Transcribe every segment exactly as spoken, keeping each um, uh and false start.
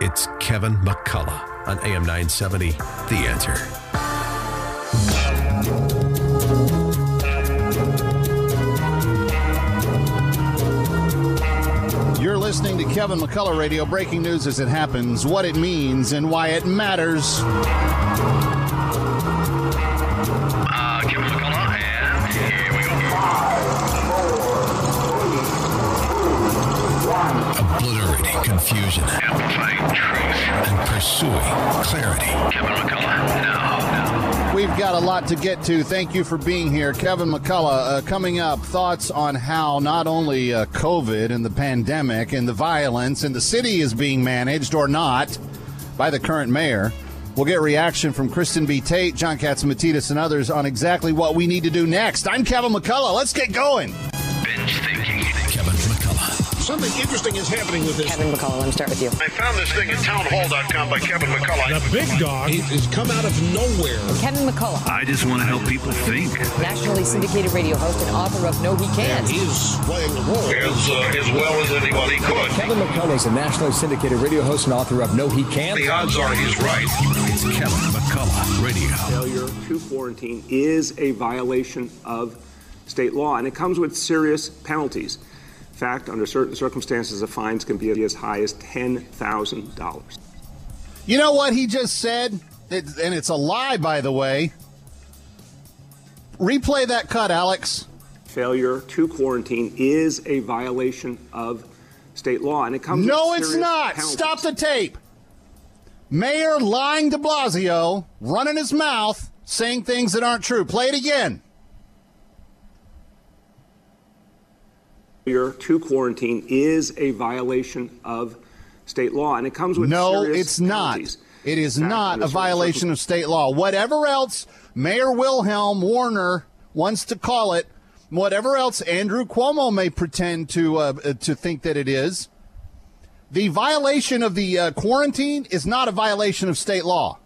It's Kevin McCullough on A M nine seventy, The Answer. You're listening to Kevin McCullough Radio, breaking news as it happens, what it means, and why it matters. Uh, Kevin McCullough, and here we go. Obliterating confusion. Amplifying truth. And pursuing clarity. Kevin McCullough, now, now. We've got a lot to get to. Thank you for being here. Kevin McCullough, uh, coming up, thoughts on how not only uh, COVID and the pandemic and the violence in the city is being managed or not by the current mayor. We'll get reaction from Kristen B. Tate, John Catsimatidis, and others on exactly what we need to do next. I'm Kevin McCullough. Let's get going. Binge thinking. Kevin McCullough. Something interesting is happening with this. Kevin McCullough, let me start with you. I found this thing at townhall dot com by Kevin McCullough. The big dog has come out of nowhere. Kevin McCullough, I just want to help people think. nationally syndicated radio host and author of No He Can't. He's playing the role as, uh, as well as anybody could. Kevin McCullough is a nationally syndicated radio host and author of No He Can't. The odds are he's right. It's Kevin McCullough Radio. Failure to quarantine is a violation of state law, and it comes with serious penalties. In fact, under certain circumstances, the fines can be as high as ten thousand dollars. You know what he just said? It, and it's a lie, by the way. Replay that cut, Alex. Failure to quarantine is a violation of state law, and it comes No, with it's serious not. penalties. Stop the tape. Mayor lying de Blasio, running his mouth, saying things that aren't true. Play it again. Failure to quarantine is a violation of state law, and it comes with No, serious it's not. penalties. It is In fact, not under a certain violation of state law. Whatever else Mayor Wilhelm Warner wants to call it, whatever else Andrew Cuomo may pretend to uh, to think that it is, the violation of the uh, quarantine is not a violation of state law.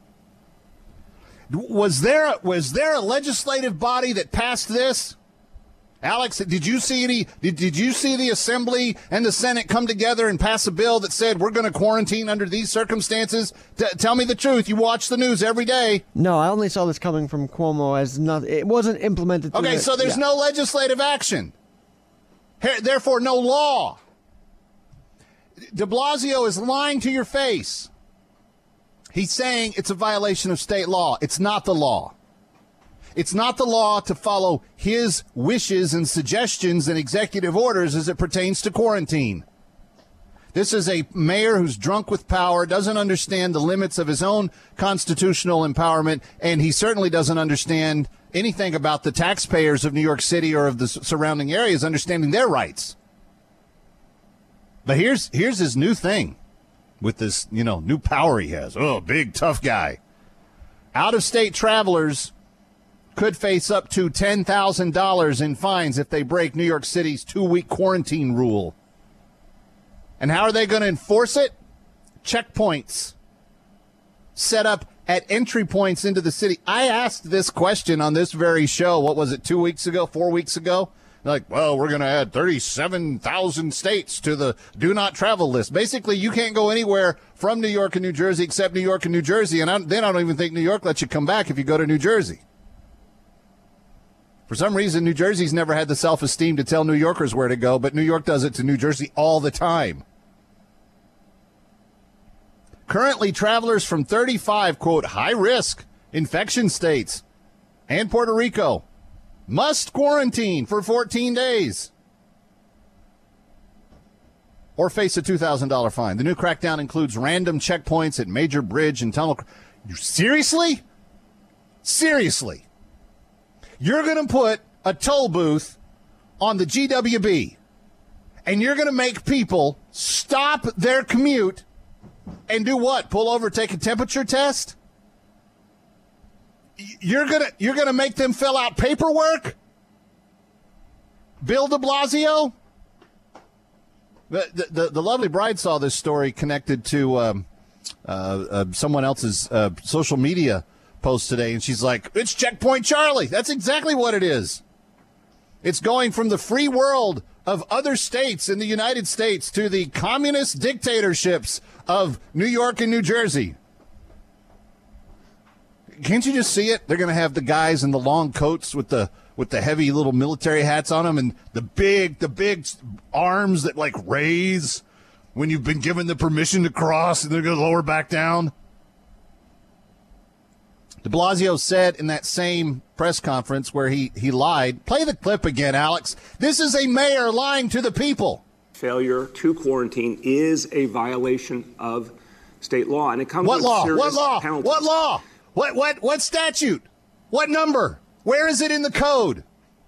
Was there was there a legislative body that passed this? Alex, did you see any? Did, did you see the Assembly and the Senate come together and pass a bill that said we're going to quarantine under these circumstances? T- tell me the truth. You watch the news every day. No, I only saw this coming from Cuomo as not. It wasn't implemented. through Okay, the- so there's yeah. no legislative action. Here- Therefore, no law. De Blasio is lying to your face. He's saying it's a violation of state law. It's not the law. It's not the law to follow his wishes and suggestions and executive orders as it pertains to quarantine. This is a mayor who's drunk with power, doesn't understand the limits of his own constitutional empowerment, and he certainly doesn't understand anything about the taxpayers of New York City or of the surrounding areas understanding their rights. But here's here's his new thing with this, you know, new power he has. Oh, big tough guy. Out-of-state travelers could face up to ten thousand dollars in fines if they break New York City's two-week quarantine rule. And how are they going to enforce it? Checkpoints set up at entry points into the city. I asked this question on this very show, what was it, two weeks ago, four weeks ago? Like, well, we're going to add thirty-seven thousand states to the do not travel list. Basically, you can't go anywhere from New York and New Jersey except New York and New Jersey, and I, then I don't even think New York lets you come back if you go to New Jersey. For some reason, New Jersey's never had the self-esteem to tell New Yorkers where to go, but New York does it to New Jersey all the time. Currently, travelers from thirty-five, quote, high-risk infection states and Puerto Rico must quarantine for fourteen days or face a two thousand dollars fine. The new crackdown includes random checkpoints at major bridge and tunnel. Seriously? Seriously? You're going to put a toll booth on the G W B, and you're going to make people stop their commute and do what? Pull over, take a temperature test? You're going to you're going to make them fill out paperwork? Bill de Blasio? The, the, the lovely bride saw this story connected to um, uh, uh, someone else's uh, social media post today, and she's like, it's Checkpoint Charlie. That's exactly what it is. It's going from the free world of other states in the United States to the communist dictatorships of New York and New Jersey. Can't you just see it? They're going to have the guys in the long coats with the with the heavy little military hats on them and the big the big arms that like raise when you've been given the permission to cross, and they're going to lower back down. De Blasio said in that same press conference where he, he lied. Play the clip again, Alex. This is a mayor lying to the people. Failure to quarantine is a violation of state law, and it comes what with law? serious What law? penalties. What law? What what what statute? What number? Where is it in the code?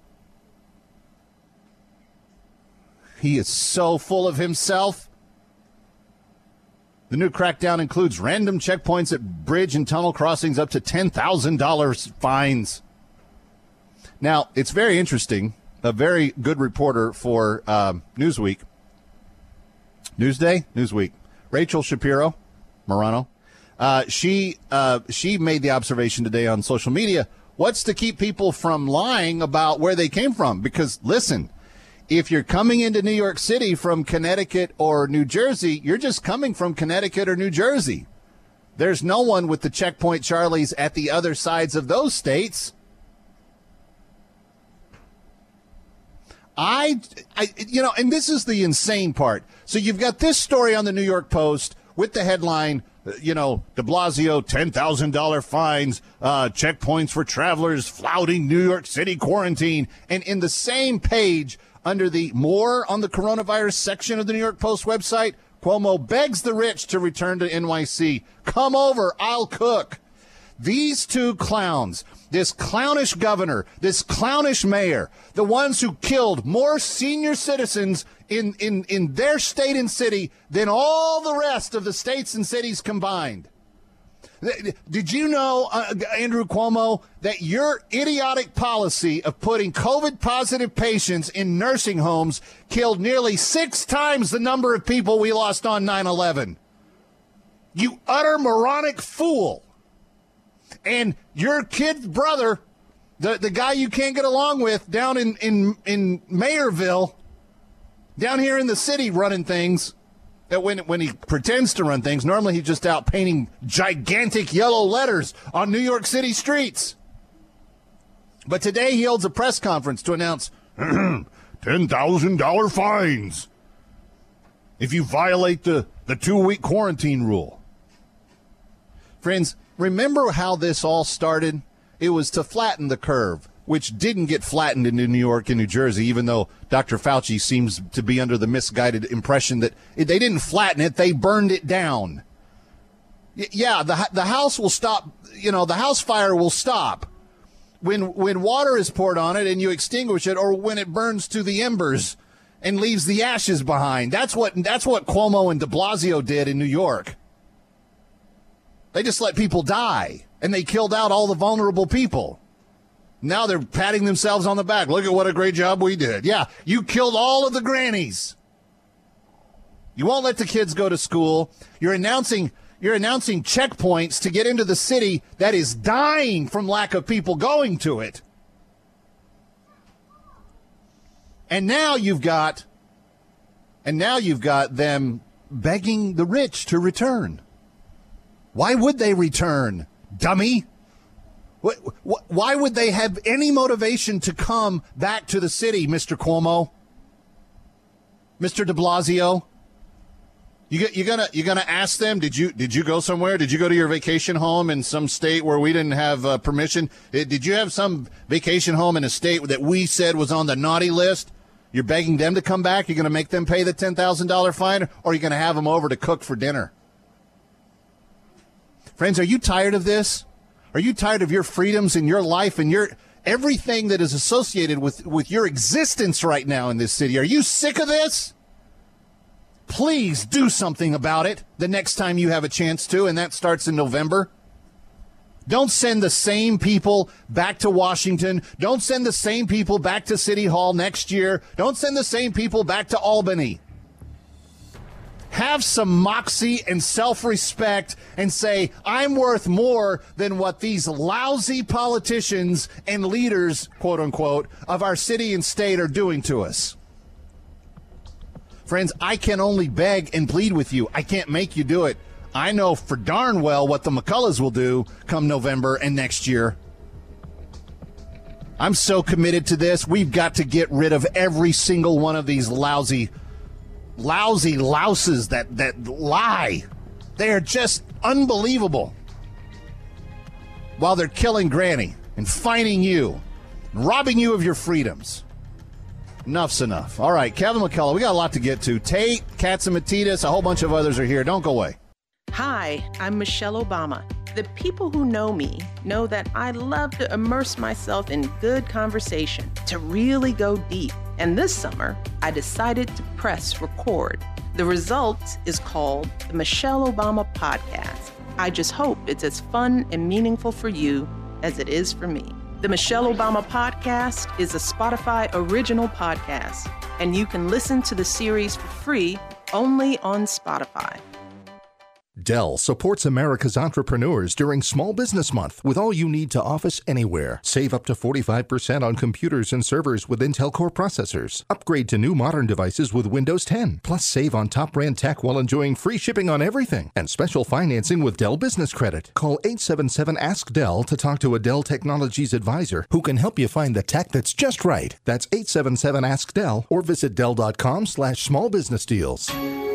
He is so full of himself. The new crackdown includes random checkpoints at bridge and tunnel crossings, up to ten thousand dollars fines. Now, it's very interesting. A very good reporter for um, Newsweek. Newsday? Newsweek. Rachel Shapiro Morano. Uh, she uh, she made the observation today on social media. What's to keep people from lying about where they came from? Because, listen, if you're coming into New York City from Connecticut or New Jersey, you're just coming from Connecticut or New Jersey. There's no one with the checkpoint Charlies at the other sides of those states. I, I, you know, and this is the insane part. So you've got this story on the New York Post with the headline, you know, de Blasio, ten thousand dollars fines, uh, checkpoints for travelers flouting New York City quarantine. And in the same page, under the more on the coronavirus section of the New York Post website, Cuomo begs the rich to return to N Y C. Come over, I'll cook. These two clowns, this clownish governor, this clownish mayor, the ones who killed more senior citizens in, in, in their state and city than all the rest of the states and cities combined. Did you know, uh, Andrew Cuomo, that your idiotic policy of putting COVID-positive patients in nursing homes killed nearly six times the number of people we lost on nine eleven? You utter moronic fool. And your kid's brother, the, the guy you can't get along with down in, in, in Mayorville, down here in the city running things, that when when he pretends to run things, normally he's just out painting gigantic yellow letters on New York City streets. But today he holds a press conference to announce ten thousand dollars fines if you violate the, the two-week quarantine rule. Friends, remember how this all started? It was to flatten the curve, which didn't get flattened in New York and New Jersey, even though Doctor Fauci seems to be under the misguided impression that they didn't flatten it, they burned it down. Yeah, the the house will stop, you know, the house fire will stop when when water is poured on it and you extinguish it, or when it burns to the embers and leaves the ashes behind. That's what that's what Cuomo and de Blasio did in New York. They just let people die, and they killed out all the vulnerable people. Now they're patting themselves on the back. Look at what a great job we did. Yeah, you killed all of the grannies. You won't let the kids go to school. You're announcing you're announcing checkpoints to get into the city that is dying from lack of people going to it. And now you've got and now you've got them begging the rich to return. Why would they return, dummy? Why would they have any motivation to come back to the city, Mister Cuomo? Mister de Blasio? You you're gonna you're gonna ask them? Did you did you go somewhere? Did you go to your vacation home in some state where we didn't have uh, permission? Did you have some vacation home in a state that we said was on the naughty list? You're begging them to come back? You're gonna make them pay the ten thousand dollar fine, or are you gonna have them over to cook for dinner? Friends, are you tired of this? Are you tired of your freedoms in your life and your everything that is associated with, with your existence right now in this city? Are you sick of this? Please do something about it the next time you have a chance to, and that starts in November. Don't send the same people back to Washington. Don't send the same people back to City Hall next year. Don't send the same people back to Albany. Have some moxie and self-respect and say, I'm worth more than what these lousy politicians and leaders, quote unquote, of our city and state are doing to us. Friends, I can only beg and plead with you. I can't make you do it. I know for darn well what the McCulloughs will do come November and next year. I'm so committed to this. We've got to get rid of every single one of these lousy, lousy louses that, that lie. They are just unbelievable. While they're killing Granny and fining you, and robbing you of your freedoms. Enough's enough. All right, Kevin McCullough, we got a lot to get to. Tate, Katsimatidis, a whole bunch of others are here. Don't go away. Hi, I'm Michelle Obama. The people who know me know that I love to immerse myself in good conversation, to really go deep. And this summer, I decided to press record. The result is called the Michelle Obama Podcast. I just hope it's as fun and meaningful for you as it is for me. The Michelle Obama Podcast is a Spotify original podcast, and you can listen to the series for free only on Spotify. Dell supports America's entrepreneurs during Small Business Month with all you need to office anywhere. Save up to forty-five percent on computers and servers with Intel Core processors. Upgrade to new modern devices with Windows ten. Plus save on top brand tech while enjoying free shipping on everything. And special financing with Dell Business Credit. Call eight seven seven ask Dell to talk to a Dell Technologies advisor who can help you find the tech that's just right. That's eight seven seven ask Dell or visit Dell.com slash small business deals.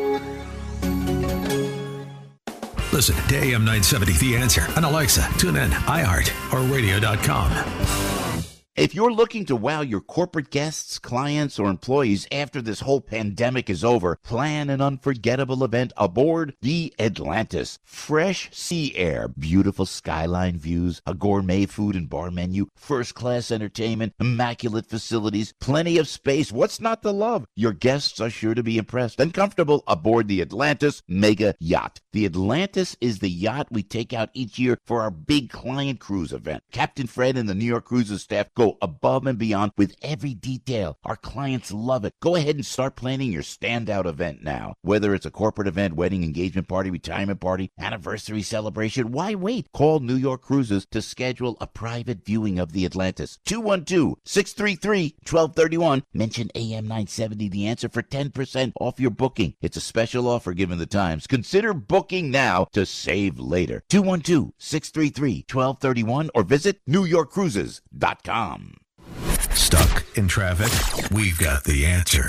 Listen to A M nine seventy The Answer on Alexa, TuneIn, iHeart, or radio dot com. If you're looking to wow your corporate guests, clients, or employees after this whole pandemic is over, plan an unforgettable event aboard the Atlantis. Fresh sea air, beautiful skyline views, a gourmet food and bar menu, first-class entertainment, immaculate facilities, plenty of space. What's not to love? Your guests are sure to be impressed and comfortable aboard the Atlantis Mega Yacht. The Atlantis is the yacht we take out each year for our big client cruise event. Captain Fred and the New York Cruises staff go above and beyond with every detail. Our clients love it. Go ahead and start planning your standout event now. Whether it's a corporate event, wedding, engagement party, retirement party, anniversary celebration, why wait? Call New York Cruises to schedule a private viewing of the Atlantis. two one two, six three three, one two three one. Mention A M nine seventy The Answer for ten percent off your booking. It's a special offer given the times. Consider booking now to save later. two one two, six three three, one two three one or visit new york cruises dot com. Stuck in traffic? We've got the answer.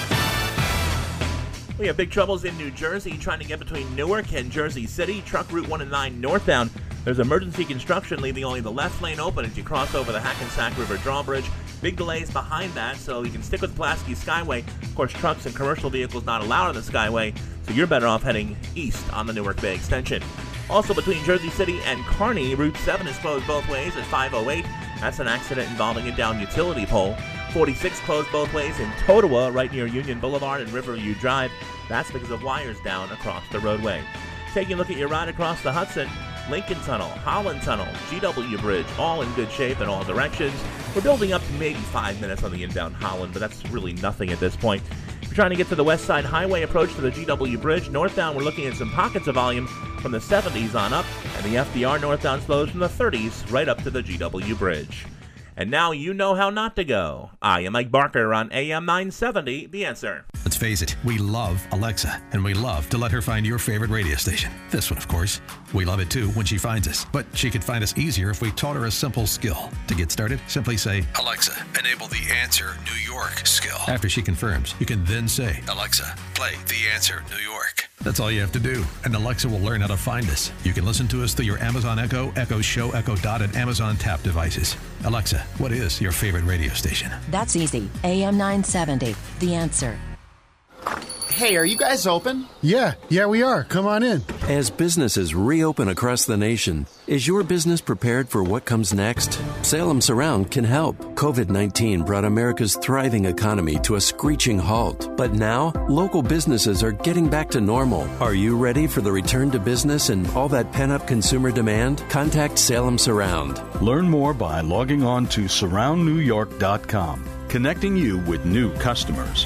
We have big troubles in New Jersey trying to get between Newark and Jersey City. Truck Route one and nine northbound. There's emergency construction leaving only the left lane open as you cross over the Hackensack River drawbridge. Big delays behind that, so you can stick with Pulaski Skyway. Of course, trucks and commercial vehicles not allowed on the Skyway, so you're better off heading east on the Newark Bay Extension. Also between Jersey City and Kearney, Route seven is closed both ways at five oh eight. That's an accident involving a downed utility pole. forty-six closed both ways in Totowa, right near Union Boulevard and Riverview Drive. That's because of wires down across the roadway. Taking a look at your ride across the Hudson, Lincoln Tunnel, Holland Tunnel, G W Bridge, all in good shape in all directions. We're building up to maybe five minutes on the inbound Holland, but that's really nothing at this point. If you're trying to get to the West Side Highway approach to the G W Bridge, northbound we're looking at some pockets of volume from the seventies on up, and the F D R northbound slows from the thirties right up to the G W Bridge. And now you know how not to go. I am Mike Barker on A M nine seventy, The Answer. Let's face it, we love Alexa, and we love to let her find your favorite radio station. This one, of course. We love it, too, when she finds us. But she could find us easier if we taught her a simple skill. To get started, simply say, Alexa, enable the Answer New York skill. After she confirms, you can then say, Alexa, play The Answer New York. That's all you have to do, and Alexa will learn how to find us. You can listen to us through your Amazon Echo, Echo Show, Echo Dot, and Amazon Tap devices. Alexa, what is your favorite radio station? That's easy. A M nine seventy, The Answer. Hey, are you guys open? Yeah, yeah, we are. Come on in. As businesses reopen across the nation, is your business prepared for what comes next? Salem Surround can help. covid nineteen brought America's thriving economy to a screeching halt. But now, local businesses are getting back to normal. Are you ready for the return to business and all that pent-up consumer demand? Contact Salem Surround. Learn more by logging on to surround new york dot com, connecting you with new customers.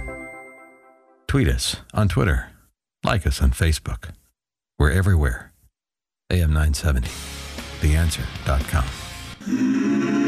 Tweet us on Twitter. Like us on Facebook. We're everywhere. A M nine seventy, the answer dot com.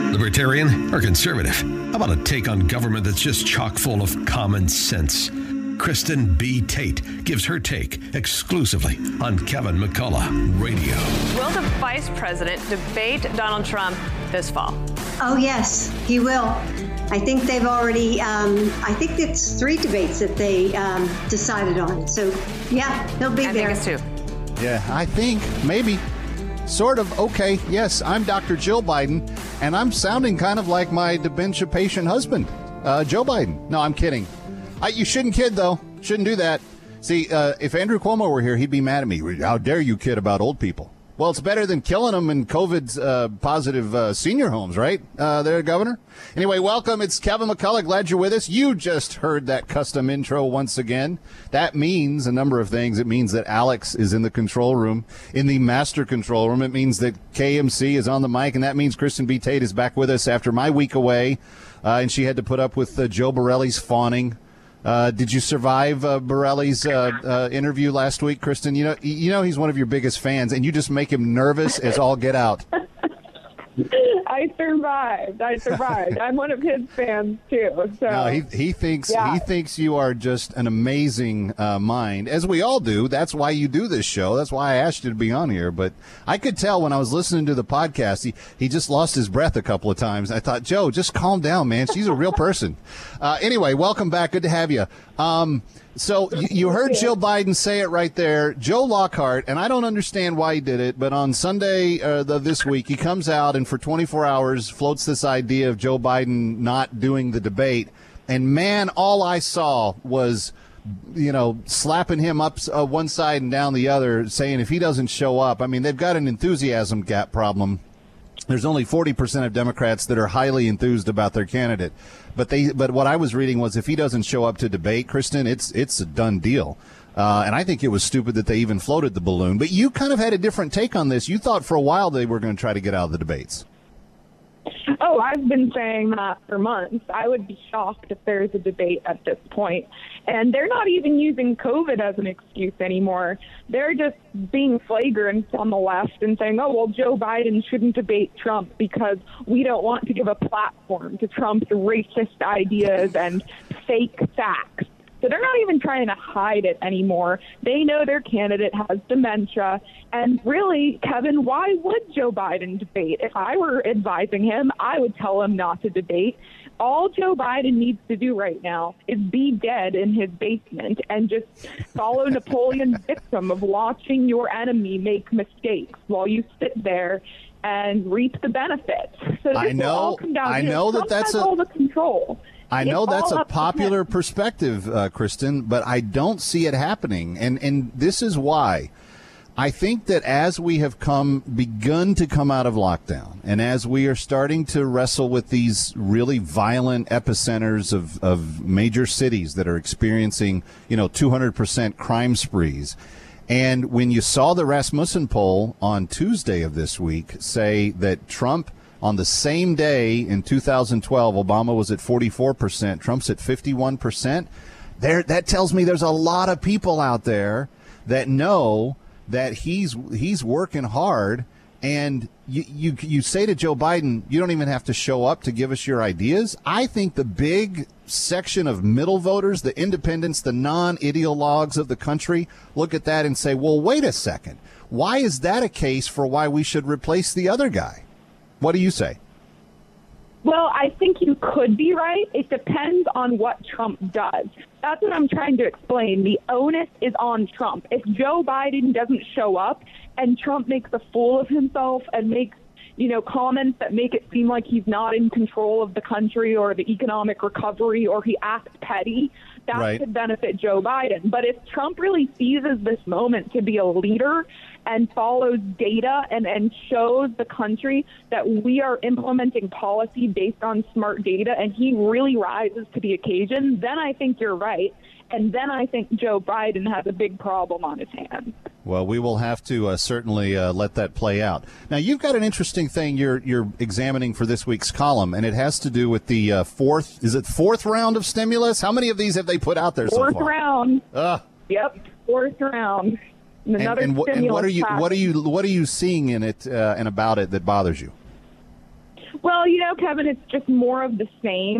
Libertarian or conservative? How about a take on government that's just chock full of common sense? Kristen B. Tate gives her take exclusively on Kevin McCullough Radio. Will the vice president debate Donald Trump this fall? Oh, yes, he will. I think they've already, um, I think it's three debates that they um, decided on. So, yeah, he'll be I there. I think it's two. Yeah, I think, maybe. Sort of. Okay, yes, I'm Doctor Jill Biden, and I'm sounding kind of like my dementia patient husband, uh, Joe Biden. No, I'm kidding. I, you shouldn't kid, though. Shouldn't do that. See, uh, if Andrew Cuomo were here, he'd be mad at me. How dare you kid about old people? Well, it's better than killing them in COVID uh, positive uh, senior homes, right, uh, there, Governor? Anyway, welcome. It's Kevin McCullough. Glad you're with us. You just heard that custom intro once again. That means a number of things. It means that Alex is in the control room, in the master control room. It means that K M C is on the mic, and that means Kristen B. Tate is back with us after my week away, uh, and she had to put up with uh, Joe Borelli's fawning. Uh, did you survive uh, Borelli's uh, uh, interview last week, Kristen? You know, you know he's one of your biggest fans, and you just make him nervous as all get out. I survived. I survived. I'm one of his fans too. So no, he he thinks yeah. he thinks you are just an amazing uh, mind, as we all do. That's why you do this show. That's why I asked you to be on here. But I could tell when I was listening to the podcast, he he just lost his breath a couple of times. I thought, Joe, just calm down, man. She's a real person. Uh, anyway, welcome back. Good to have you. Um, So you, you heard Jill Biden say it right there. Joe Lockhart, and I don't understand why he did it, but on Sunday uh, the, this week, he comes out and for twenty-four hours floats this idea of Joe Biden not doing the debate. And, man, all I saw was, you know, slapping him up uh, one side and down the other, saying if he doesn't show up, I mean, they've got an enthusiasm gap problem. There's only forty percent of Democrats that are highly enthused about their candidate. But they, but what I was reading was if he doesn't show up to debate, Kristen, it's it's a done deal. Uh, and I think it was stupid that they even floated the balloon. But you kind of had a different take on this. You thought for a while they were going to try to get out of the debates. Oh, I've been saying that for months. I would be shocked if there's a debate at this point. And they're not even using COVID as an excuse anymore. They're just being flagrant on the left and saying, oh, well, Joe Biden shouldn't debate Trump because we don't want to give a platform to Trump's racist ideas and fake facts. So they're not even trying to hide it anymore. They know their candidate has dementia. And really, Kevin, why would Joe Biden debate? If I were advising him, I would tell him not to debate. All Joe Biden needs to do right now is be dead in his basement and just follow Napoleon's dictum of watching your enemy make mistakes while you sit there and reap the benefits. So I know, I know that that's a, all the control. I know It's that's all a up to popular him. perspective, uh, Kristen, but I don't see it happening. And, and this is why. I think that as we have come, begun to come out of lockdown, and as we are starting to wrestle with these really violent epicenters of, of major cities that are experiencing, you know, two hundred percent crime sprees, and when you saw the Rasmussen poll on Tuesday of this week say that Trump, on the same day in two thousand twelve, Obama was at forty-four percent, Trump's at fifty-one percent, there, that tells me there's a lot of people out there that know that he's he's working hard, and you, you you say to Joe Biden, you don't even have to show up to give us your ideas. I think the big section of middle voters, the independents, the non-ideologues of the country, look at that and say, well, wait a second. Why is that a case for why we should replace the other guy? What do you say? Well, I think you could be right. It depends on what Trump does. That's what I'm trying to explain. The onus is on Trump. If Joe Biden doesn't show up and Trump makes a fool of himself and makes, you know, comments that make it seem like he's not in control of the country or the economic recovery, or he acts petty, that Right. could benefit Joe Biden. But if Trump really seizes this moment to be a leader and follows data and, and shows the country that we are implementing policy based on smart data, and he really rises to the occasion, then I think you're right. And then I think Joe Biden has a big problem on his hands. Well, we will have to uh, certainly uh, let that play out. Now, you've got an interesting thing you're you're examining for this week's column, and it has to do with the uh, fourth, is it fourth round of stimulus? How many of these have they put out there Fourth so far? round. Ugh. Yep, fourth round. And And, another and, wh- and stimulus what are you package. what are you what are you seeing in it uh, and about it that bothers you? Well, you know, Kevin, it's just more of the same.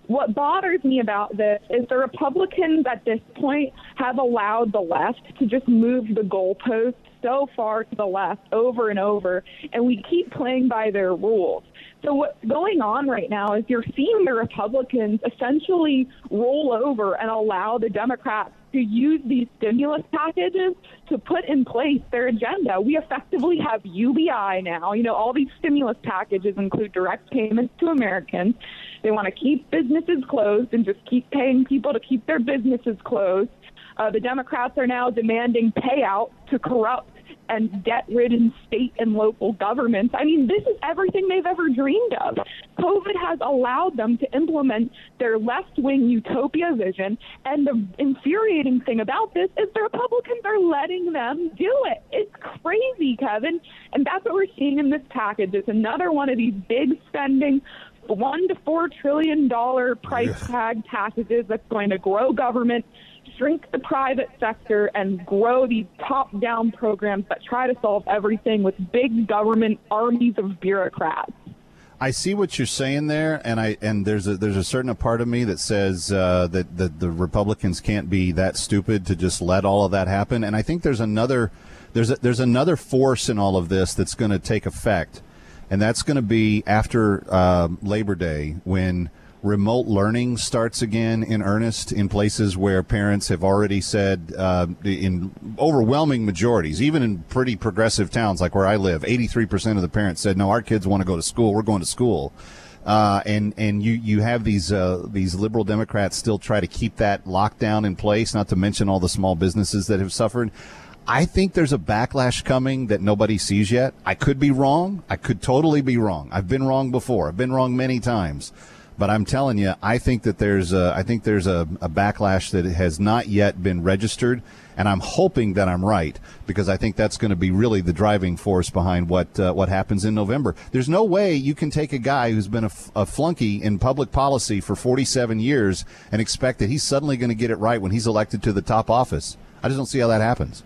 what bothers me about this is the Republicans at this point have allowed the left to just move the goalposts so far to the left over and over, and we keep playing by their rules. So what's going on right now is you're seeing the Republicans essentially roll over and allow the Democrats to use these stimulus packages to put in place their agenda. We effectively have U B I now. You know, all these stimulus packages include direct payments to Americans. They want to keep businesses closed and just keep paying people to keep their businesses closed. Uh, the Democrats are now demanding payouts to corrupt and debt-ridden state and local governments. I mean, this is everything they've ever dreamed of. COVID has allowed them to implement their left-wing utopia vision, and the infuriating thing about this is the Republicans are letting them do it. It's crazy, Kevin, and that's what we're seeing in this package. It's another one of these big spending one to four trillion dollar price tag packages that's going to grow government, shrink the private sector, and grow these top-down programs that try to solve everything with big government armies of bureaucrats. I see what you're saying there, and I and there's a there's a certain part of me that says uh, that that the Republicans can't be that stupid to just let all of that happen. And I think there's another there's a, there's another force in all of this that's going to take effect, and that's going to be after uh, Labor Day, when remote learning starts again in earnest in places where parents have already said, uh, in overwhelming majorities, even in pretty progressive towns like where I live, eighty-three percent of the parents said, no, our kids want to go to school. We're going to school. Uh, and and you, you have these uh, these liberal Democrats still try to keep that lockdown in place, not to mention all the small businesses that have suffered. I think there's a backlash coming that nobody sees yet. I could be wrong. I could totally be wrong. I've been wrong before. I've been wrong many times. But I'm telling you, I think that there's a, I think there's a, a backlash that has not yet been registered, and I'm hoping that I'm right, because I think that's going to be really the driving force behind what uh, what happens in November. There's no way you can take a guy who's been a, a flunky in public policy for forty-seven years and expect that he's suddenly going to get it right when he's elected to the top office. I just don't see how that happens.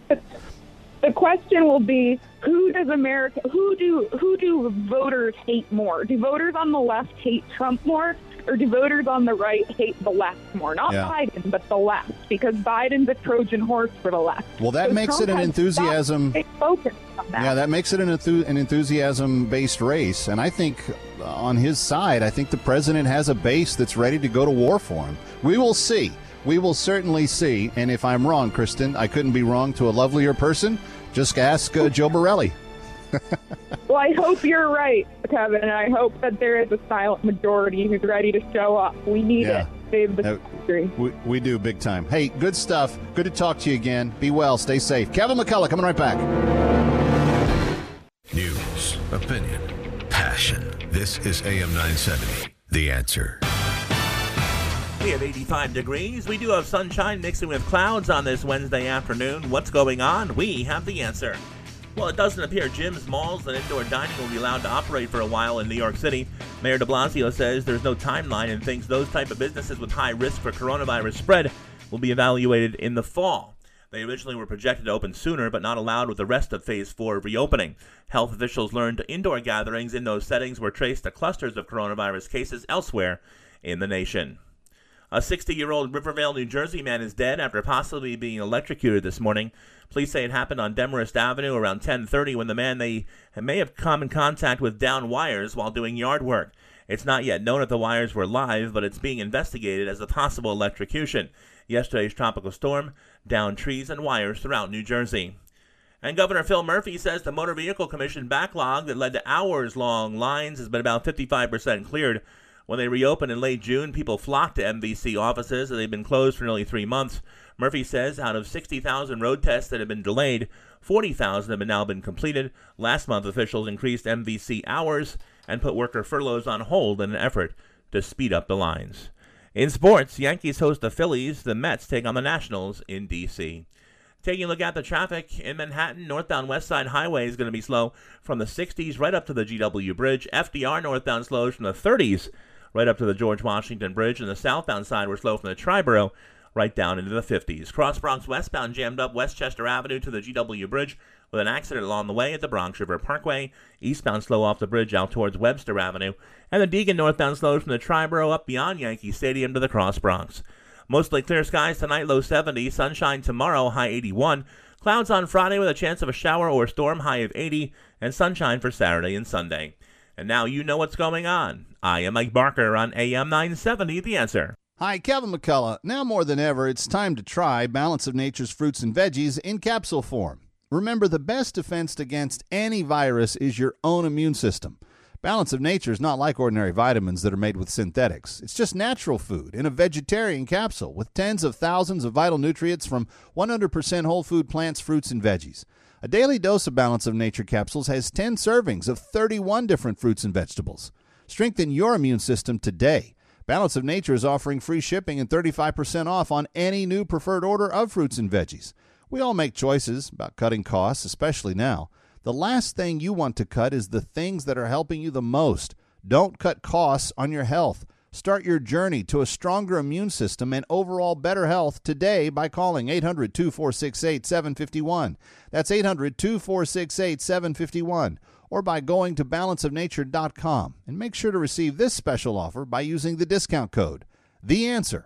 The question will be, who does America, who do who do voters hate more? Do voters on the left hate Trump more, or do voters on the right hate the left more? Not yeah. Biden, but the left, because Biden's a Trojan horse for the left. Well, that so makes Trump it an enthusiasm. Focus on that. Yeah, that makes it an, enthu- an enthusiasm-based race, and I think on his side, I think the president has a base that's ready to go to war for him. We will see. We will certainly see, and if I'm wrong, Kristen, I couldn't be wrong to a lovelier person. Just ask uh, Joe Borelli. Well, I hope you're right, Kevin, and I hope that there is a silent majority who's ready to show up. We need yeah. it. Save the country. We, we do, big time. Hey, good stuff. Good to talk to you again. Be well. Stay safe. Kevin McCullough coming right back. News, opinion, passion. This is A M nine seventy, The Answer. We have eighty-five degrees. We do have sunshine mixing with clouds on this Wednesday afternoon. What's going on? We have the answer. Well, it doesn't appear gyms, malls, and indoor dining will be allowed to operate for a while in New York City. Mayor de Blasio says there's no timeline and thinks those type of businesses with high risk for coronavirus spread will be evaluated in the fall. They originally were projected to open sooner, but not allowed with the rest of Phase four reopening. Health officials learned indoor gatherings in those settings were traced to clusters of coronavirus cases elsewhere in the nation. A sixty-year-old Rivervale, New Jersey man is dead after possibly being electrocuted this morning. Police say it happened on Demarest Avenue around ten thirty when the man they may have come in contact with downed wires while doing yard work. It's not yet known if the wires were live, but it's being investigated as a possible electrocution. Yesterday's tropical storm downed trees and wires throughout New Jersey. And Governor Phil Murphy says the Motor Vehicle Commission backlog that led to hours-long lines has been about fifty-five percent cleared. When they reopened in late June, people flocked to M V C offices, and they've been closed for nearly three months. Murphy says out of sixty thousand road tests that have been delayed, forty thousand have now been completed. Last month, officials increased M V C hours and put worker furloughs on hold in an effort to speed up the lines. In sports, Yankees host the Phillies. The Mets take on the Nationals in D C Taking a look at the traffic in Manhattan, northbound West Side Highway is going to be slow from the sixties right up to the G W Bridge. F D R northbound slows from the thirties right up to the George Washington Bridge, and the southbound side we're slow from the Triborough right down into the fifties. Cross Bronx westbound jammed up Westchester Avenue to the G W Bridge. with an accident along the way at the Bronx River Parkway. Eastbound slow off the bridge out towards Webster Avenue. And the Deegan northbound slows from the Triborough up beyond Yankee Stadium to the Cross Bronx. Mostly clear skies tonight, low seventy. Sunshine tomorrow, high eighty-one. Clouds on Friday with a chance of a shower or storm, high of eighty. And sunshine for Saturday and Sunday. And now you know what's going on. I am Mike Barker on A M nine seventy, The Answer. Hi, Kevin McCullough. Now more than ever, it's time to try Balance of Nature's fruits and veggies in capsule form. Remember, the best defense against any virus is your own immune system. Balance of Nature is not like ordinary vitamins that are made with synthetics. It's just natural food in a vegetarian capsule with tens of thousands of vital nutrients from one hundred percent whole food plants, fruits, and veggies. A daily dose of Balance of Nature capsules has ten servings of thirty-one different fruits and vegetables. Strengthen your immune system today. Balance of Nature is offering free shipping and thirty-five percent off on any new preferred order of fruits and veggies. We all make choices about cutting costs, especially now. The last thing you want to cut is the things that are helping you the most. Don't cut costs on your health. Start your journey to a stronger immune system and overall better health today by calling eight hundred, two four six, eight, seven five one. That's eight hundred, two four six, eight, seven five one. Or by going to balance of nature dot com. And make sure to receive this special offer by using the discount code, The Answer.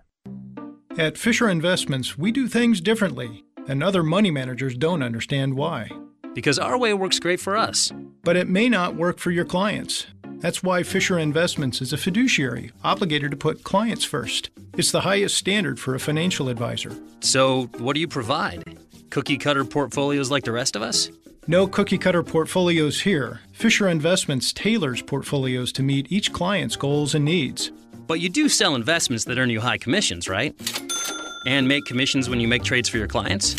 At Fisher Investments, we do things differently, and other money managers don't understand why. Because our way works great for us. But it may not work for your clients. That's why Fisher Investments is a fiduciary, obligated to put clients first. It's the highest standard for a financial advisor. So, what do you provide? Cookie-cutter portfolios like the rest of us? No cookie-cutter portfolios here. Fisher Investments tailors portfolios to meet each client's goals and needs. But you do sell investments that earn you high commissions, right? And make commissions when you make trades for your clients?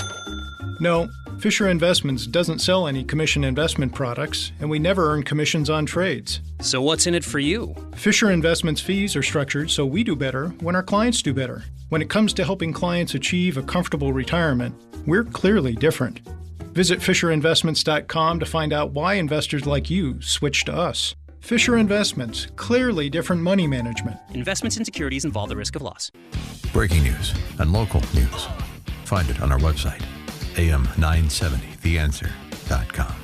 No, Fisher Investments doesn't sell any commission investment products, and we never earn commissions on trades. So what's in it for you? Fisher Investments fees are structured so we do better when our clients do better. When it comes to helping clients achieve a comfortable retirement, we're clearly different. Visit Fisher Investments dot com to find out why investors like you switch to us. Fisher Investments, clearly different money management. Investments in securities involve the risk of loss. Breaking news and local news. Find it on our website, A M nine seventy the answer dot com.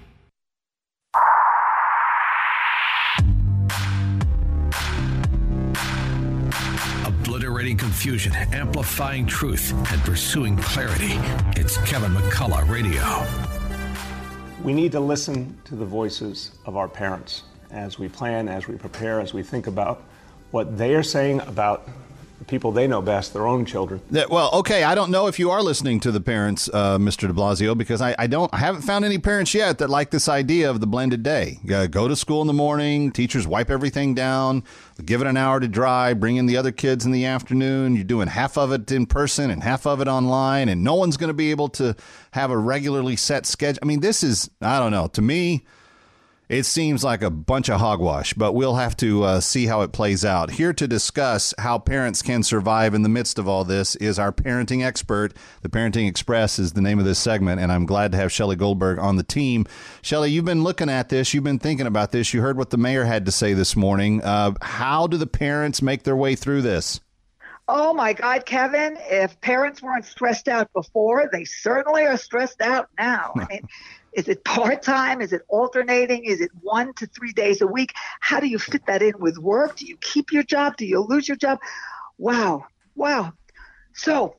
Obliterating confusion, amplifying truth, and pursuing clarity. It's Kevin McCullough Radio. We need to listen to the voices of our parents as we plan, as we prepare, as we think about what they are saying about the people they know best, their own children. Yeah, well, okay, I don't know if you are listening to the parents, uh, Mister de Blasio, because I, I don't, I haven't found any parents yet that like this idea of the blended day. Uh, go to school in the morning, teachers wipe everything down, give it an hour to dry, bring in the other kids in the afternoon. You're doing half of it in person and half of it online, and no one's going to be able to have a regularly set schedule. I mean, this is, I don't know, to me, it seems like a bunch of hogwash, but we'll have to uh, see how it plays out. Here to discuss how parents can survive in the midst of all this is our parenting expert. The Parenting Express is the name of this segment, and I'm glad to have Shelley Goldberg on the team. Shelley, you've been looking at this. You've been thinking about this. You heard what the mayor had to say this morning. Uh, how do the parents make their way through this? Oh, my God, Kevin, if parents weren't stressed out before, they certainly are stressed out now. I mean, is it part-time? Is it alternating? Is it one to three days a week? How do you fit that in with work? Do you keep your job? Do you lose your job? Wow. Wow. So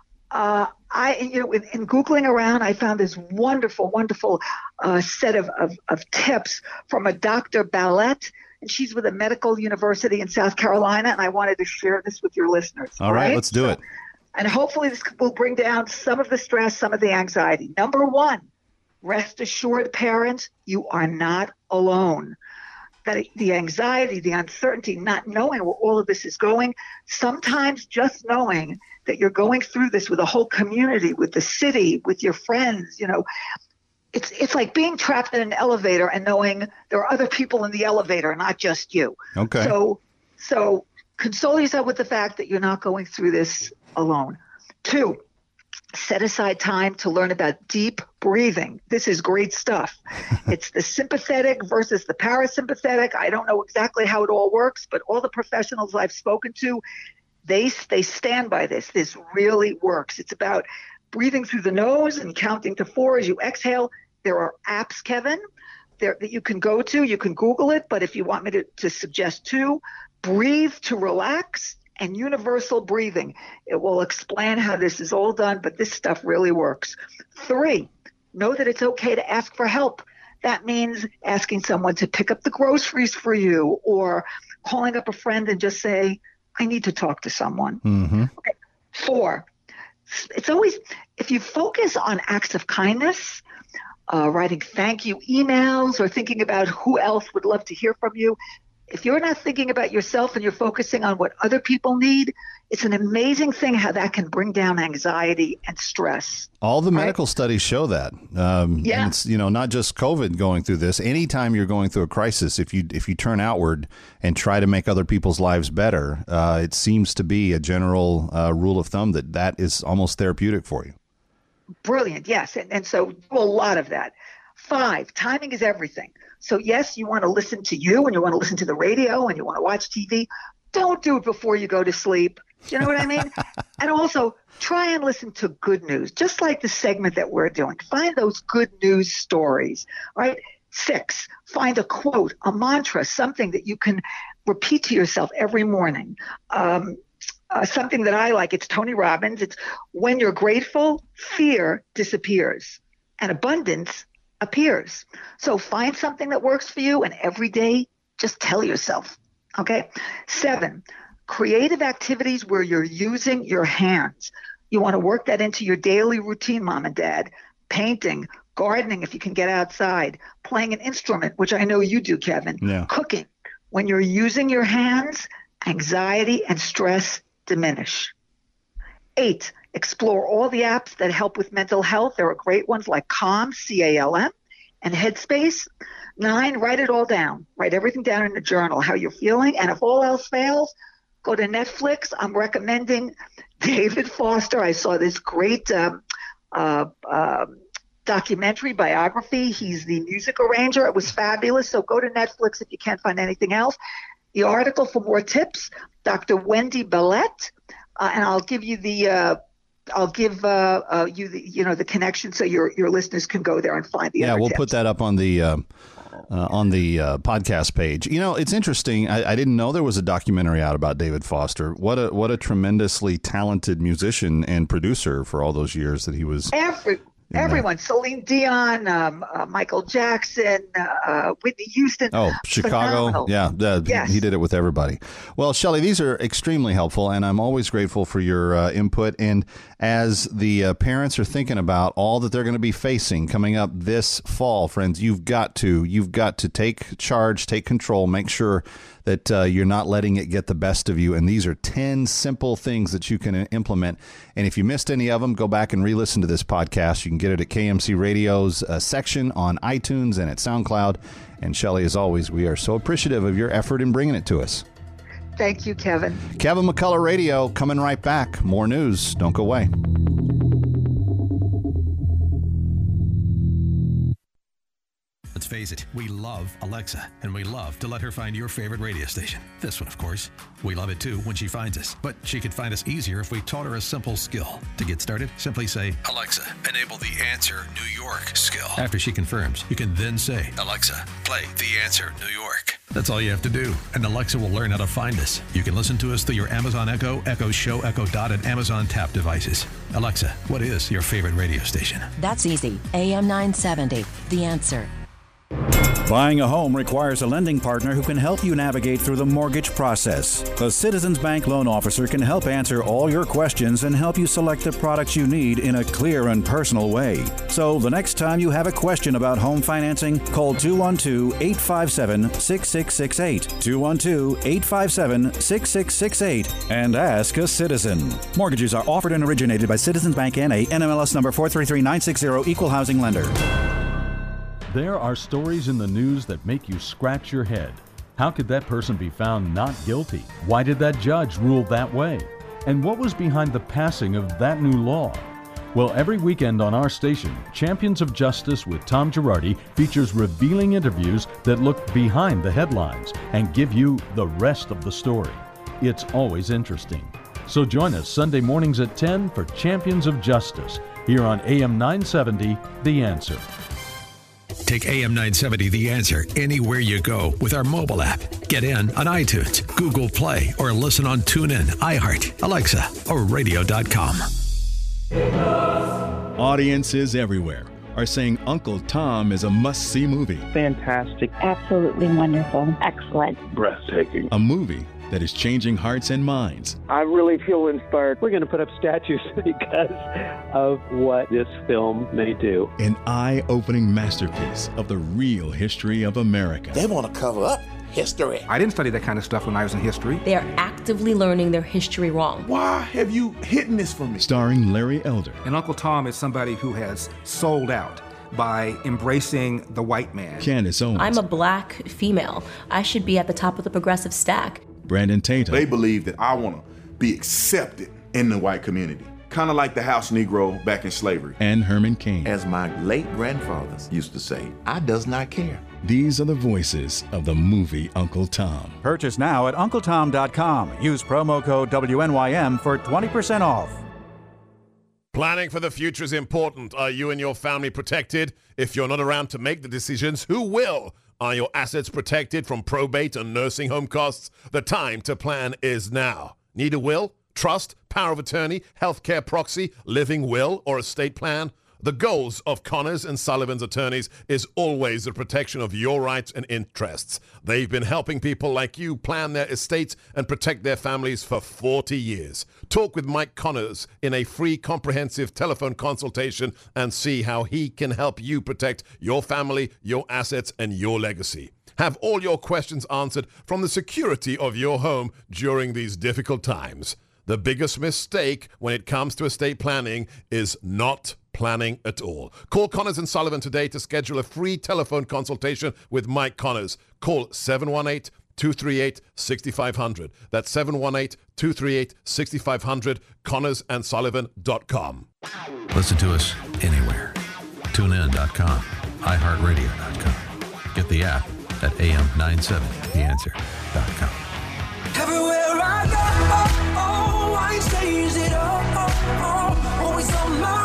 uh, I, you know, in, in Googling around, I found this wonderful, wonderful uh, set of, of, of tips from a Doctor Ballette. And she's with a medical university in South Carolina, and I wanted to share this with your listeners. All right, right? let's do so, it. And hopefully this will bring down some of the stress, some of the anxiety. Number one, rest assured, parents, you are not alone. That the anxiety, the uncertainty, not knowing where all of this is going, sometimes just knowing that you're going through this with a whole community, with the city, with your friends, you know, It's it's like being trapped in an elevator and knowing there are other people in the elevator, not just you. Okay. So so console yourself with the fact that you're not going through this alone. Two, set aside time to learn about deep breathing. This is great stuff. It's the sympathetic versus the parasympathetic. I don't know exactly how it all works, but all the professionals I've spoken to, they they stand by this. This really works. It's about breathing through the nose and counting to four as you exhale. There are apps, Kevin, there that you can go to. You can Google it, but if you want me to, to suggest two, Breathe to Relax and Universal Breathing. It will explain how this is all done, but this stuff really works. Three, know that it's okay to ask for help. That means asking someone to pick up the groceries for you or calling up a friend and just say, I need to talk to someone. Mm-hmm. Okay. Four, it's always, if you focus on acts of kindness, uh, writing thank you emails or thinking about who else would love to hear from you, if you're not thinking about yourself and you're focusing on what other people need, it's an amazing thing how that can bring down anxiety and stress. All the right? medical studies show that. Um, Yeah. And it's, you know, not just COVID going through this. Anytime you're going through a crisis, if you if you turn outward and try to make other people's lives better, uh, it seems to be a general uh, rule of thumb that that is almost therapeutic for you. Brilliant, yes. And, and so do a lot of that. Five, timing is everything. So yes, you want to listen to you and you want to listen to the radio and you want to watch T V. Don't do it before you go to sleep. Do you know what I mean? And also try and listen to good news, just like the segment that we're doing. Find those good news stories, right? Six, find a quote, a mantra, something that you can repeat to yourself every morning. Um, uh, something that I like, it's Tony Robbins. It's when you're grateful, fear disappears and abundance appears. So find something that works for you and every day just tell yourself, okay? Seven, creative activities where you're using your hands. You want to work that into your daily routine, mom and dad. Painting, gardening if you can get outside, playing an instrument, which I know you do, Kevin. Yeah. Cooking. When you're using your hands, anxiety and stress diminish. Eight, explore all the apps that help with mental health. There are great ones like Calm, C A L M, and Headspace. Nine, write it all down. Write everything down in a journal, how you're feeling. And if all else fails, go to Netflix. I'm recommending David Foster. I saw this great um, uh, uh, documentary biography. He's the music arranger. It was fabulous. So go to Netflix if you can't find anything else. The article for more tips, Doctor Wendy Bellette, uh, and I'll give you the uh, I'll give uh, uh, you the you know the connection so your your listeners can go there and find the Yeah, other we'll tips. put that up on the uh, uh, on the uh, podcast page. You know, it's interesting. I, I didn't know there was a documentary out about David Foster. What a what a tremendously talented musician and producer for all those years that he was. Every everyone, Celine Dion, um, uh, Michael Jackson, uh, Whitney Houston. Oh, Chicago. Phenomenal. Yeah, uh, Yes. he did it with everybody. Well, Shelley, these are extremely helpful, and I'm always grateful for your uh, input. And as the uh, parents are thinking about all that they're going to be facing coming up this fall, friends, you've got to, you've got to take charge, take control, make sure that uh, you're not letting it get the best of you. And these are ten simple things that you can implement. And if you missed any of them, go back and re-listen to this podcast. You can get it at K M C Radio's uh, section on iTunes and at SoundCloud. And Shelley, as always, we are so appreciative of your effort in bringing it to us. Thank you, Kevin. Kevin McCullough Radio coming right back. More news. Don't go away. Let's face it, we love Alexa, and we love to let her find your favorite radio station. This one, of course. We love it too when she finds us, but she could find us easier if we taught her a simple skill. To get started, simply say, Alexa, enable the Answer New York skill. After she confirms, you can then say, Alexa, play the Answer New York. That's all you have to do, and Alexa will learn how to find us. You can listen to us through your Amazon Echo, Echo Show, Echo Dot, and Amazon Tap devices. Alexa, what is your favorite radio station? That's easy. A M nine seventy, The Answer. Buying a home requires a lending partner who can help you navigate through the mortgage process. The Citizens Bank loan officer can help answer all your questions and help you select the products you need in a clear and personal way. So the next time you have a question about home financing, call two one two, eight five seven, six six six eight, two one two, eight five seven, six six six eight, and ask a citizen. Mortgages are offered and originated by Citizens Bank N A, N M L S number four three three nine six zero, Equal Housing Lender. There are stories in the news that make you scratch your head. How could that person be found not guilty? Why did that judge rule that way? And what was behind the passing of that new law? Well, every weekend on our station, Champions of Justice with Tom Girardi features revealing interviews that look behind the headlines and give you the rest of the story. It's always interesting. So join us Sunday mornings at ten for Champions of Justice. here on A M nine seventy, The Answer. Take A M nine seventy The Answer anywhere you go with our mobile app. Get in on iTunes, Google Play, or listen on TuneIn, iHeart, Alexa, or radio dot com. Audiences everywhere are saying Uncle Tom is a must-see movie. Fantastic. Absolutely wonderful. Excellent. Breathtaking. A movie that is changing hearts and minds. I really feel inspired. We're going to put up statues because of what this film may do. An eye-opening masterpiece of the real history of America. They want to cover up history. I didn't study that kind of stuff when I was in history. They are actively learning their history wrong. Why have you hidden this from me? Starring Larry Elder. And Uncle Tom is somebody who has sold out by embracing the white man. Candace Owens. I'm a black female. I should be at the top of the progressive stack. Brandon Tatum. They believe that I want to be accepted in the white community. Kind of like the house Negro back in slavery. And Herman Cain. As my late grandfathers used to say, I does not care. These are the voices of the movie Uncle Tom. Purchase now at Uncle Tom dot com. Use promo code W N Y M for twenty percent off. Planning for the future is important. Are you and your family protected? If you're not around to make the decisions, who will? Are your assets protected from probate and nursing home costs? The time to plan is now. Need a will, trust, power of attorney, healthcare proxy, living will, or estate plan? The goals of Connors and Sullivan's attorneys is always the protection of your rights and interests. They've been helping people like you plan their estates and protect their families for forty years. Talk with Mike Connors in a free comprehensive telephone consultation and see how he can help you protect your family, your assets, and your legacy. Have all your questions answered from the security of your home during these difficult times. The biggest mistake when it comes to estate planning is not planning at all. Call Connors and Sullivan today to schedule a free telephone consultation with Mike Connors. Call seven one eight, two three eight, six five zero zero. That's seven one eight, two three eight, six five zero zero, connors and sullivan dot com. Listen to us anywhere. tune in dot com, i heart radio dot com. Get the app at A M nine seventy the answer dot com. Everywhere I go, oh, oh, I stays it up, oh, oh, always on my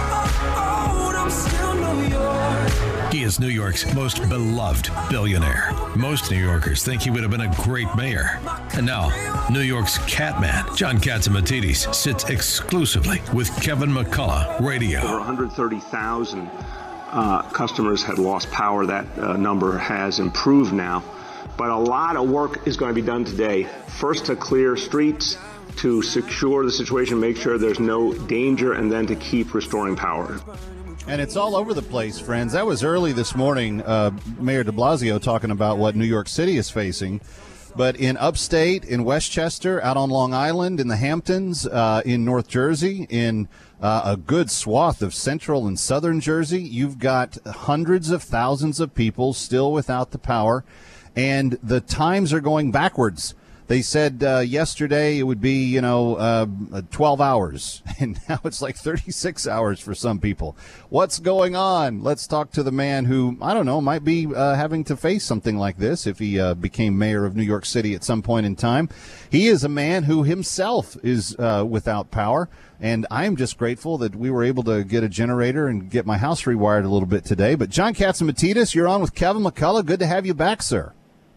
road, I'm still New York. He is New York's most beloved billionaire. Most New Yorkers think he would have been a great mayor. And now, New York's Catman, John Catsimatidis, sits exclusively with Kevin McCullough Radio. Over one hundred thirty thousand uh, customers had lost power. That uh, number has improved now. But a lot of work is going to be done today. First, to clear streets, to secure the situation, make sure there's no danger, and then to keep restoring power. And it's all over the place, friends. That was early this morning, uh, Mayor de Blasio talking about what New York City is facing. But in upstate, in Westchester, out on Long Island, in the Hamptons, uh, in North Jersey, in uh, a good swath of central and southern Jersey, you've got hundreds of thousands of people still without the power. And the times are going backwards. They said uh, yesterday it would be, you know, uh, twelve hours, and now it's like thirty-six hours for some people. What's going on? Let's talk to the man who, I don't know, might be uh, having to face something like this if he uh, became mayor of New York City at some point in time. He is a man who himself is uh, without power, and I'm just grateful that we were able to get a generator and get my house rewired a little bit today. But John Catsimatidis, you're on with Kevin McCullough. Good to have you back, sir.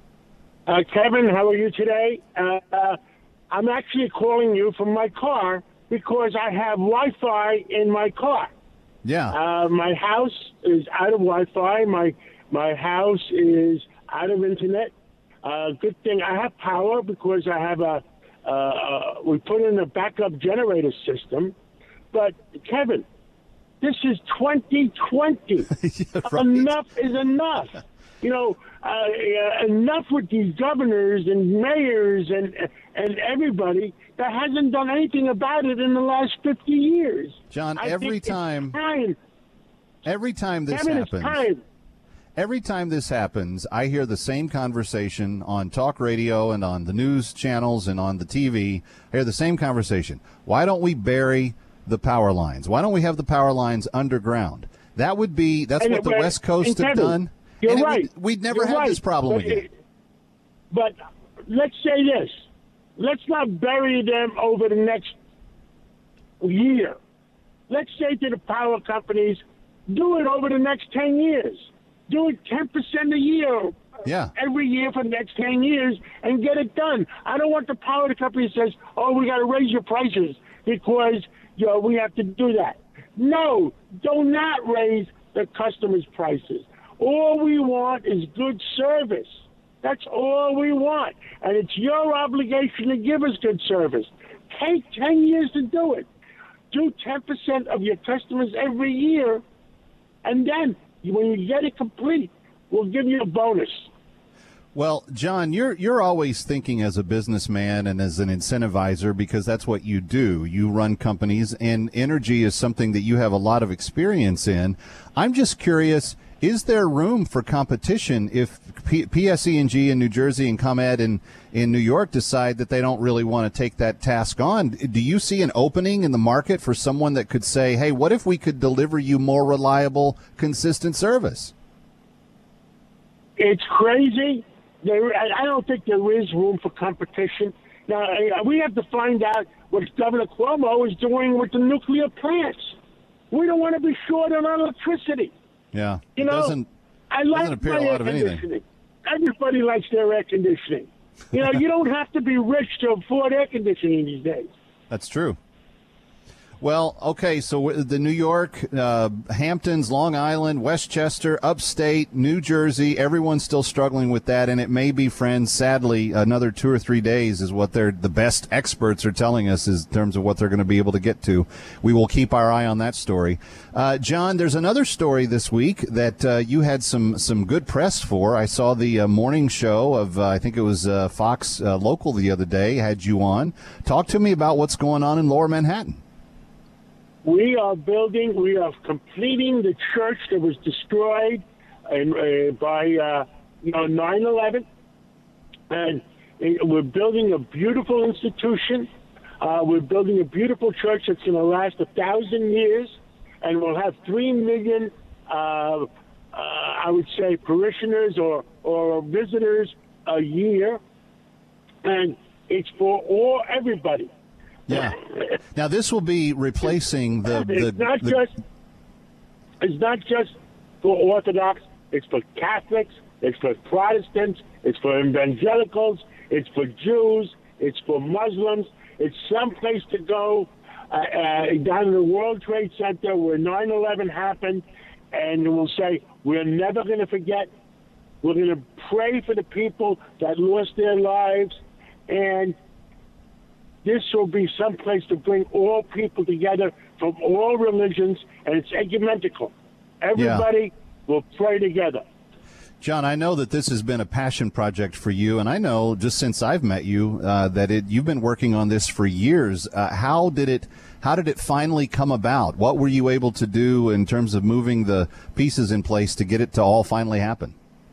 Uh, Kevin, how are you today? Uh, uh, I'm actually calling you from my car because I have Wi-Fi in my car. Yeah. Uh, my house is out of Wi-Fi. My my house is out of internet. Uh, good thing I have power because I have a. Uh, uh, we put in a backup generator system. But Kevin, this is twenty twenty. Yeah, right. Enough is enough. You know, uh, enough with these governors and mayors and and everybody that hasn't done anything about it in the last fifty years. John, I every time, time, every time this Kevin, happens, time. every time this happens, I hear the same conversation on talk radio and on the news channels and on the T V. I hear the same conversation. Why don't we bury the power lines? Why don't we have the power lines underground? That would be, that's and what the it, West Coast have Kevin, done. You're and right. Would, we'd never You're have right. this problem but again. It, but let's say this. Let's not bury them over the next year. let's say to the power companies, do it over the next ten years. Do it ten percent a year. Yeah. Every year for the next ten years and get it done. I don't want the power company that says, oh, we got to raise your prices because, you know, we have to do that. No, do not raise the customers' prices. All we want is good service. That's all we want. And it's your obligation to give us good service. Take ten years to do it. Do ten percent of your customers every year, and then when you get it complete, we'll give you a bonus. Well, John, you're you're always thinking as a businessman and as an incentivizer because that's what you do. You run companies, and energy is something that you have a lot of experience in. I'm just curious, is there room for competition if P- PSE&G in New Jersey and ComEd in, in New York decide that they don't really want to take that task on? Do you see an opening in the market for someone that could say, hey, what if we could deliver you more reliable, consistent service? It's crazy. There, I don't think there is room for competition. Now, we have to find out what Governor Cuomo is doing with the nuclear plants. We don't want to be short on electricity. Yeah, you it know, doesn't, I like doesn't appear my a air lot of anything. conditioning. Everybody likes their air conditioning. You know, you don't have to be rich to afford air conditioning these days. That's true. Well, okay, so the New York, uh, Hamptons, Long Island, Westchester, upstate, New Jersey, everyone's still struggling with that, and it may be, friends, sadly, another two or three days is what they're, the best experts are telling us is in terms of what they're going to be able to get to. We will keep our eye on that story. Uh, John, there's another story this week that uh, you had some, some good press for. I saw the uh, morning show of, uh, I think it was uh, Fox uh, Local the other day, had you on. Talk to me about what's going on in Lower Manhattan. We are building, we are completing the church that was destroyed and, uh, by uh, you know, nine eleven. And we're building a beautiful institution. Uh, we're building a beautiful church that's going to last a thousand years. And we'll have three million, uh, uh, I would say, parishioners or, or visitors a year. And it's for all, everybody. Yeah. Now this will be replacing the. the it's not the, just. It's not just for Orthodox. It's for Catholics. It's for Protestants. It's for evangelicals. It's for Jews. It's for Muslims. It's someplace to go. Uh, uh, down in the World Trade Center where nine eleven happened, and we'll say we're never going to forget. We're going to pray for the people that lost their lives, and this will be some place to bring all people together from all religions, and it's ecumenical. Everybody yeah. will pray together. John, I know that this has been a passion project for you, and I know just since I've met you uh, that it, you've been working on this for years. Uh, how did it? How did it finally come about? What were you able to do in terms of moving the pieces in place to get it to all finally happen?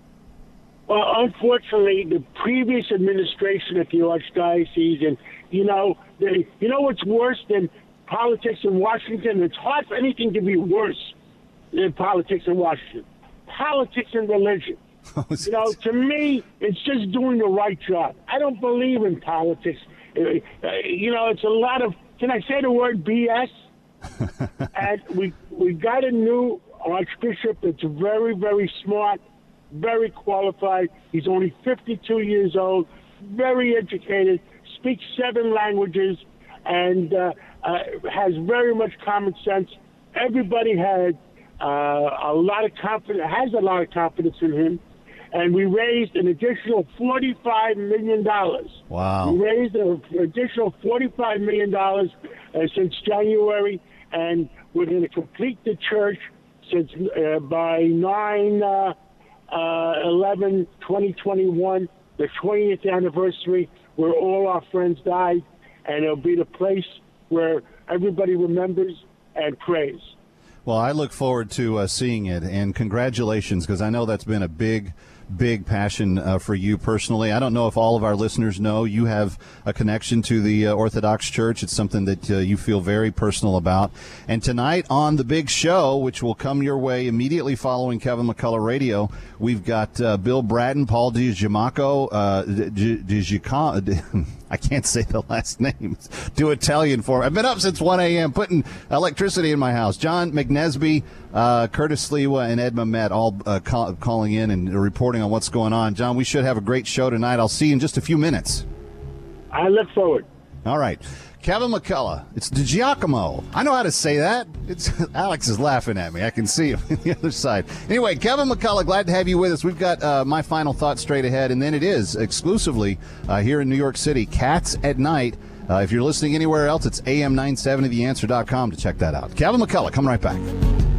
Well, unfortunately, the previous administration at the Archdiocese, and you know, they, you know what's worse than politics in Washington? It's hard for anything to be worse than politics in Washington. Politics and religion. You know, to me, it's just doing the right job. I don't believe in politics. Uh, you know, it's a lot of, can I say the word B S? And we we got a new Archbishop that's very, very smart, very qualified. He's only fifty-two years old, very educated, speaks seven languages, and uh, uh, has very much common sense. Everybody had uh, a lot of confidence, has a lot of confidence in him, and we raised an additional forty-five million dollars. Wow. We raised an additional forty-five million dollars uh, since January, and we're going to complete the church since uh, by nine eleven twenty twenty-one, the twentieth anniversary, where all our friends died, and it'll be the place where everybody remembers and prays. Well, I look forward to uh, seeing it, and congratulations, because I know that's been a big big passion uh, for you personally. I don't know if all of our listeners know you have a connection to the uh, Orthodox Church. It's something that uh, you feel very personal about. And tonight on the big show, which will come your way immediately following Kevin McCullough Radio, we've got uh, Bill Bratton, Paul DiGiacomo, uh, DiGiacomo, I can't say the last names. Do Italian for me. I've been up since one a.m. putting electricity in my house. John McNesby, uh, Curtis Sliwa, and Ed Mamet all uh, call, calling in and reporting on what's going on. John, we should have a great show tonight. I'll see you in just a few minutes. I look forward. All right. Kevin McCullough. It's DiGiacomo. I know how to say that. It's Alex is laughing at me. I can see him on the other side. Anyway, Kevin McCullough, glad to have you with us. We've got uh, my final thought straight ahead, and then it is exclusively uh, here in New York City, Cats at Night. Uh, if you're listening anywhere else, it's A M nine seventy the answer dot com to check that out. Kevin McCullough, come right back.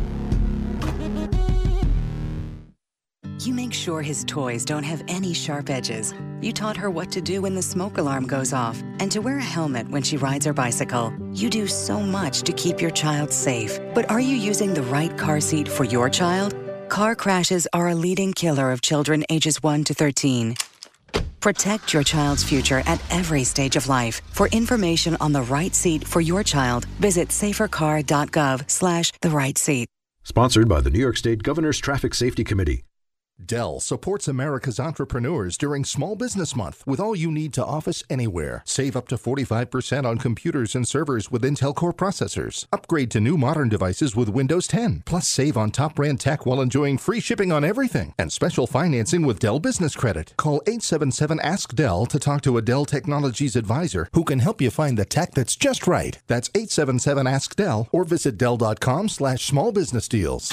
You make sure his toys don't have any sharp edges. You taught her what to do when the smoke alarm goes off and to wear a helmet when she rides her bicycle. You do so much to keep your child safe. But are you using the right car seat for your child? Car crashes are a leading killer of children ages one to thirteen. Protect your child's future at every stage of life. For information on the right seat for your child, visit safercar.gov slash the right seat. Sponsored by the New York State Governor's Traffic Safety Committee. Dell supports America's entrepreneurs during Small Business Month with all you need to office anywhere. Save up to forty-five percent on computers and servers with Intel Core processors. Upgrade to new modern devices with Windows ten. Plus save on top brand tech while enjoying free shipping on everything. And special financing with Dell Business Credit. Call eight seven seven ask Dell to talk to a Dell Technologies advisor who can help you find the tech that's just right. That's eight seven seven ask Dell or visit Dell.com slash small business deals.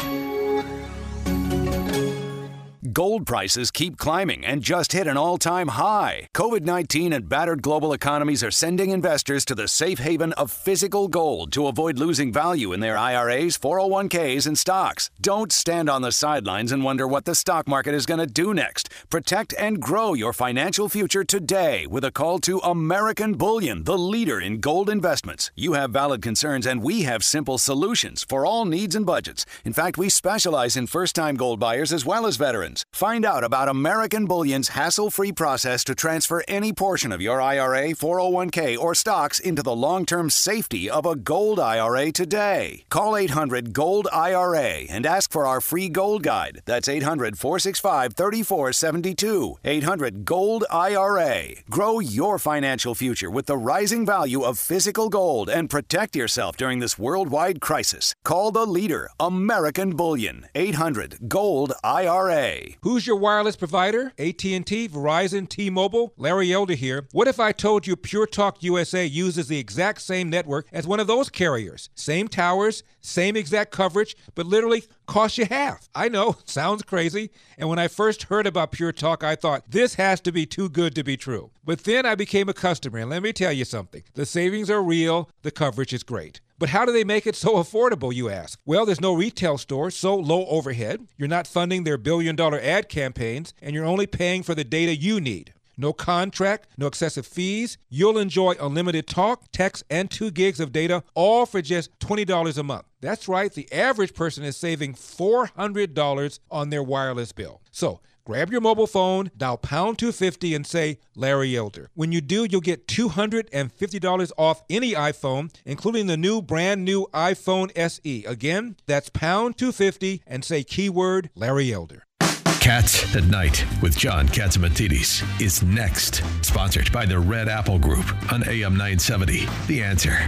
Gold prices keep climbing and just hit an all-time high. COVID nineteen and battered global economies are sending investors to the safe haven of physical gold to avoid losing value in their I R As, four oh one k's, and stocks. Don't stand on the sidelines and wonder what the stock market is going to do next. Protect and grow your financial future today with a call to American Bullion, the leader in gold investments. You have valid concerns and we have simple solutions for all needs and budgets. In fact, we specialize in first-time gold buyers as well as veterans. Find out about American Bullion's hassle-free process to transfer any portion of your I R A, four oh one k, or stocks into the long-term safety of a gold I R A today. Call eight hundred gold I R A and ask for our free gold guide. That's eight hundred four six five three four seven two. eight hundred gold I R A. Grow your financial future with the rising value of physical gold and protect yourself during this worldwide crisis. Call the leader, American Bullion. eight hundred gold I R A. Who's your wireless provider? A T and T, Verizon, T-Mobile? Larry Elder here. What if I told you Pure Talk U S A uses the exact same network as one of those carriers? Same towers, same exact coverage, but literally costs you half. I know, sounds crazy. And when I first heard about Pure Talk, I thought, this has to be too good to be true. But then I became a customer, and let me tell you something. The savings are real, the coverage is great. But how do they make it so affordable, you ask? Well, there's no retail store, so low overhead. You're not funding their billion-dollar ad campaigns, and you're only paying for the data you need. No contract, no excessive fees. You'll enjoy unlimited talk, text, and two gigs of data, all for just twenty dollars a month. That's right, the average person is saving four hundred dollars on their wireless bill. So, grab your mobile phone, dial pound two fifty, and say Larry Elder. When you do, you'll get two hundred fifty dollars off any iPhone, including the new brand new iPhone S E. Again, that's pound two fifty and say keyword Larry Elder. Cats at Night with John Catsimatidis is next. Sponsored by the Red Apple Group on A M nine seventy. The Answer.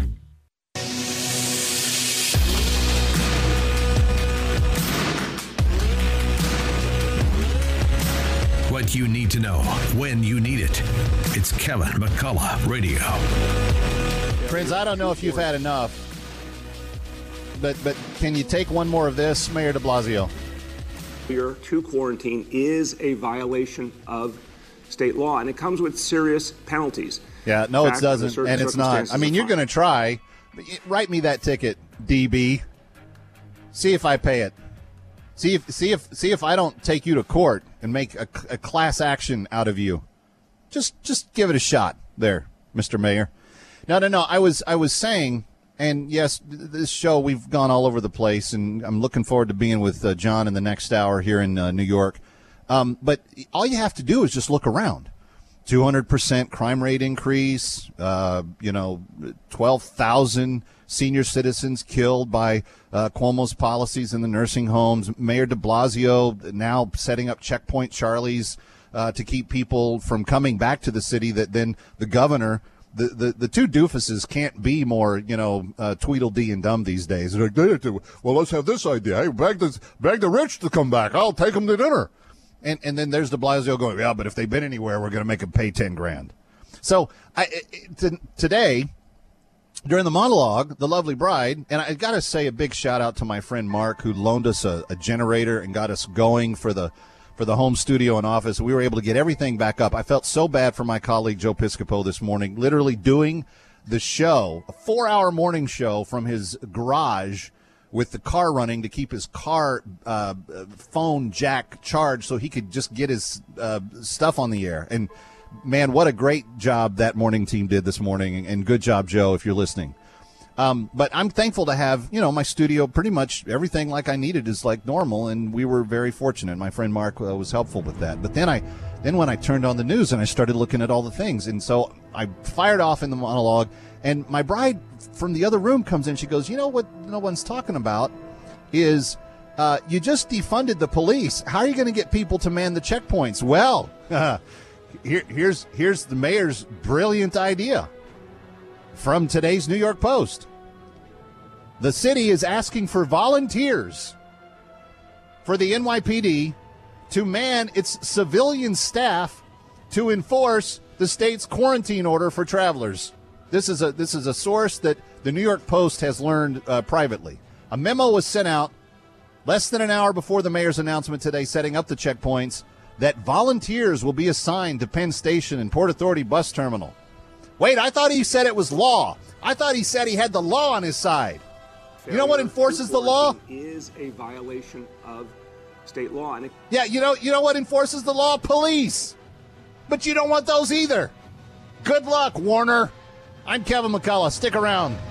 What you need to know when you need it. It's Kevin McCullough Radio. Friends, I don't know if you've had enough, but but can you take one more of this, Mayor de Blasio? To quarantine is a violation of state law, and it comes with serious penalties. Yeah, no, fact, it doesn't, and it's not. I mean, you're going to try. Write me that ticket, D B. See if I pay it. See if see if see if I don't take you to court and make a, a class action out of you. Just just give it a shot, there, Mister Mayor. No, no, no. I was I was saying. And, yes, this show, we've gone all over the place, and I'm looking forward to being with uh, John in the next hour here in uh, New York. Um, but all you have to do is just look around. two hundred percent crime rate increase, uh, you know, twelve thousand senior citizens killed by uh, Cuomo's policies in the nursing homes. Mayor de Blasio now setting up Checkpoint Charlies uh, to keep people from coming back to the city, that then the governor, the, the, the two doofuses can't be more, you know, uh, Tweedledee and dumb these days. They're like, well, let's have this idea. Hey, beg the, beg the rich to come back. I'll take them to dinner. And and then there's de Blasio going, yeah, but if they've been anywhere, we're going to make them pay ten grand. So I, t- today, during the monologue, the lovely bride, and I got to say a big shout out to my friend Mark, who loaned us a, a generator and got us going for the for the home studio and office. We were able to get everything back up. I felt so bad for my colleague Joe Piscopo this morning, literally doing the show, a four-hour morning show from his garage, with the car running to keep his car uh, phone jack charged so he could just get his uh, stuff on the air. And, man, what a great job that morning team did this morning. And good job, Joe, if you're listening. Um, but I'm thankful to have, you know, my studio, pretty much everything like I needed is like normal, and we were very fortunate. My friend Mark uh, was helpful with that. But then I, then when I turned on the news and I started looking at all the things, and so I fired off in the monologue, and my bride from the other room comes in. She goes, you know what no one's talking about is uh, you just defunded the police. How are you going to get people to man the checkpoints? Well, uh, here, here's here's the mayor's brilliant idea from today's New York Post. The city is asking for volunteers for the N Y P D to man its civilian staff to enforce the state's quarantine order for travelers. This is a this is a source that the New York Post has learned uh, privately. A memo was sent out less than an hour before the mayor's announcement today setting up the checkpoints that volunteers will be assigned to Penn Station and Port Authority bus terminal. Wait, I thought he said it was law. I thought he said he had the law on his side. Failure you know what enforces the law? Is a violation of state law. And it- yeah, you know, you know what enforces the law? Police. But you don't want those either. Good luck, Warner. I'm Kevin McCullough. Stick around.